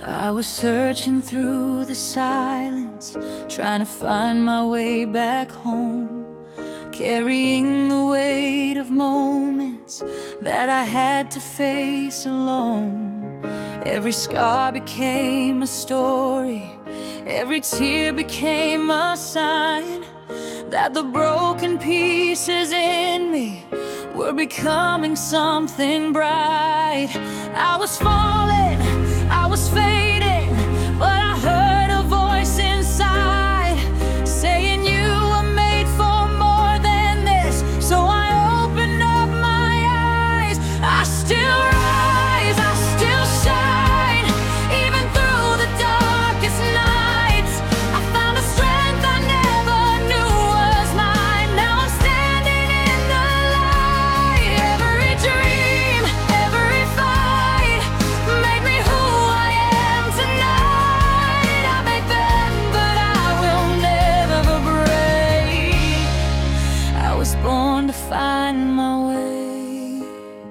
I was searching through the silence, trying to find my way back home, carrying the weight of moments that I had to face alone. Every scar became a story, every tear became a sign that the broken pieces in me were becoming something bright. I was falling, I was fading, but I heard a voice inside saying you were made for more than this. So I opened up my eyes. I still rise, I still shine, even through the darkest nights. I found a strength I never knew was mine. Now I'm standing in the light. Every dream, every fight made me who I am tonight. I may bend, but I will never break. I was born to find my way.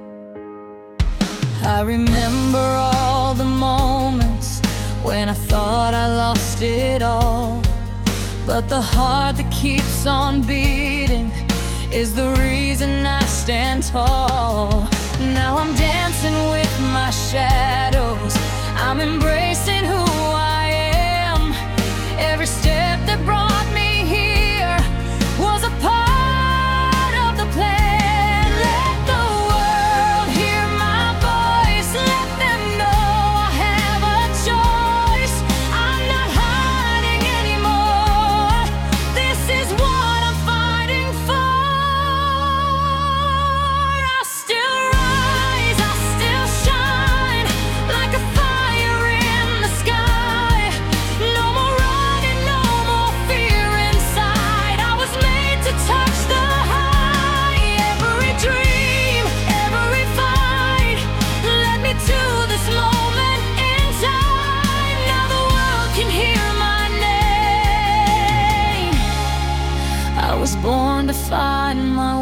I remember all the moments when I thought I lost it all, but the heart that keeps on beating is the reason I stand tall. Now I'm dancing with my shadows, I'm embracing who I am. Every step that brought me here was a part of the plan. Let the world hear my voice, let them know I have a choice. I'm not hiding anymore, this is what I'm fighting for. I still rise, I still shine, like a fire in the sky. No more running, no more fear inside. I was made to touch the high. Every dream, every fight led me to this moment in time. Now the world can hear my name. I was born to find my